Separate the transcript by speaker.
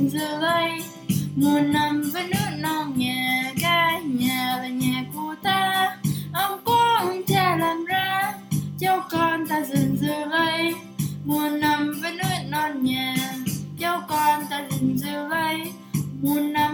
Speaker 1: giờ đây muôn năm với nước non nhà cái nhà là nhà của ta, ông có ông cha làm ra cháu con ta dần giờ đây muôn năm với nước non nhà cháu con ta dần giờ đây muôn năm